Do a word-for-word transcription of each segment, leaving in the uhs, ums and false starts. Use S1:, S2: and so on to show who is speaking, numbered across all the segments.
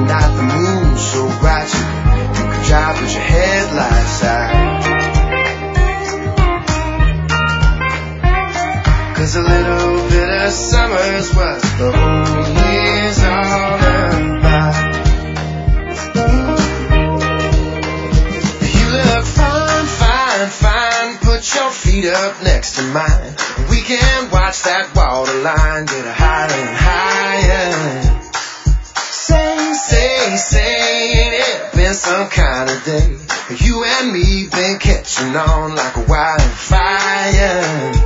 S1: night the moon's so bright you could drive with your headlights out. Cause a little bit of summer's what the whole year's all about. You look fine, fine, fine. Put your feet up next to mine. We can watch that waterline get higher and higher. Say, say, say, ain't it been some kind of day? You and me been catching on like a wildfire.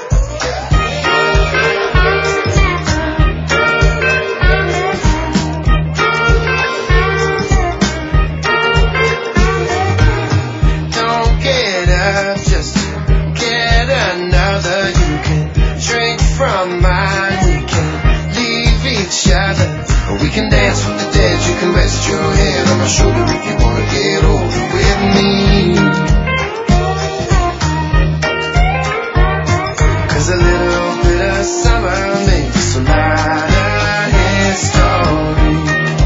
S1: We can dance with the dead, you can rest your head on my shoulder if you wanna get older with me. Cause a little bit of summer makes a lot of history.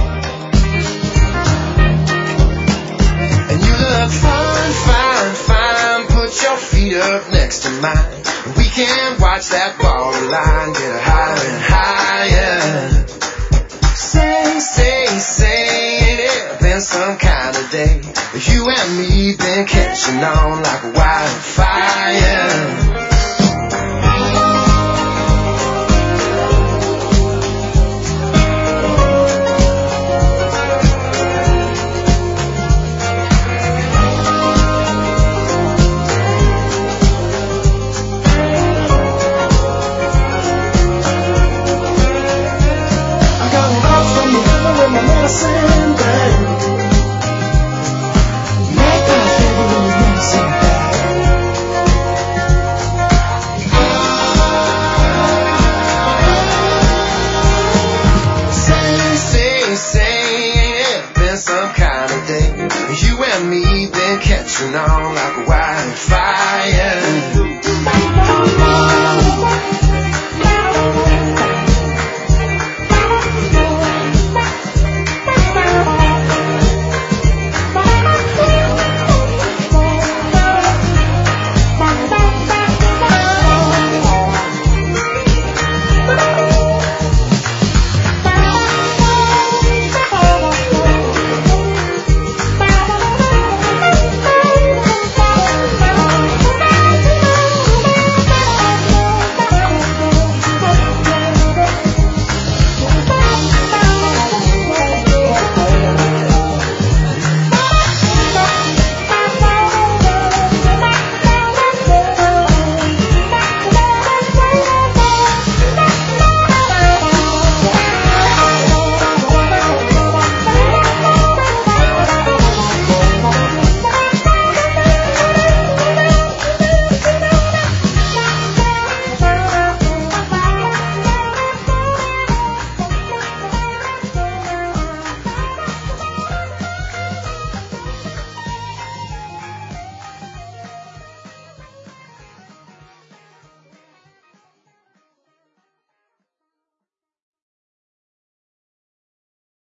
S1: And you look fine, fine, fine. Put your feet up next to mine. We can watch that waterline get higher and higher. Say, say, say, ain't it been some kind of day? You and me been catching on like a wildfire.
S2: My medicine bag.